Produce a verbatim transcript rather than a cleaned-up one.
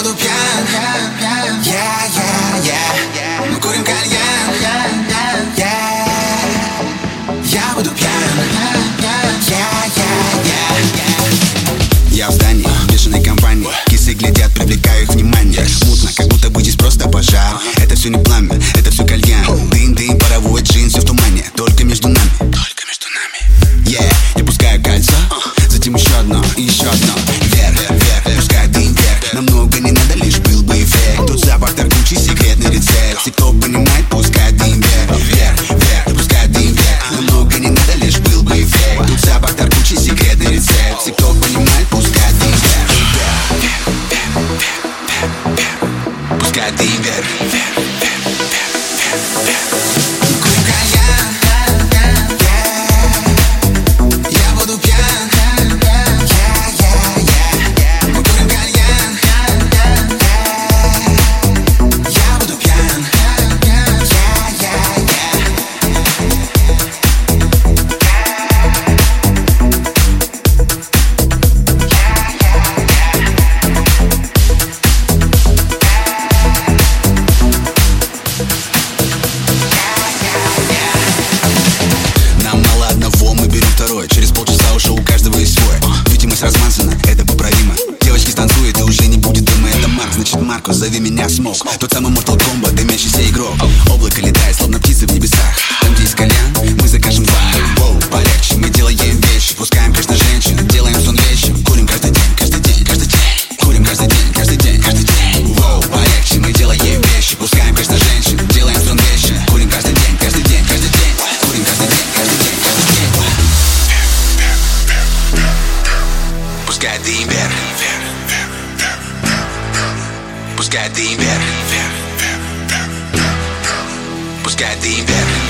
буду пьян, я, я, я. Мы курим кальян, я, я буду пьян, я, я, я. Я в здании, в бешеной компании. Кисы глядят, привлекаю их внимание. Мутно, как будто бы здесь просто пожар. Это все не пламя, это все кальян. Дым-дым, паровой джин, все в тумане. Только между нами, только между нами. Yeah, я пускаю кольцо, затем еще одно и еще одно. Вверх, вверх, пускай дым вверх. Намного не надо, лишь был бы эффект. Тут запах торгучий, секретный рецепт. Все, кто понимает, пускай дым вверх. Вверх, вверх, пускай дым вверх. Намного не надо, лишь был бы эффект. Тут запах торгучий, секретный рецепт. Все, кто понимает, пускай дым вверх. Пускай дым вверх. Через полчаса уже у каждого есть свой. Видимость размазана, это поправимо. Девочки станцуют и уже не будет дыма. Это Марк, значит Маркус, зови меня Смок. Тот самый Mortal Kombat, дымящийся игрок. Облако летает, словно птицы в небесах. Там, где есть кальян, мы закажем два. Воу, полегче, мы делаем вещи. Пускаем, конечно, женщин, делаем сон вещим. Курим каждый день, каждый день, каждый день. Курим каждый день, каждый день, каждый день. Воу, полегче, мы делаем вещи. Пускаем, конечно, женщин, делаем сон вещи. Курим каждый день, каждый день, каждый день. Курим каждый день, каждый день, каждый день. Пускай дым вверх, пускай дым вверх, пускай дым вверх.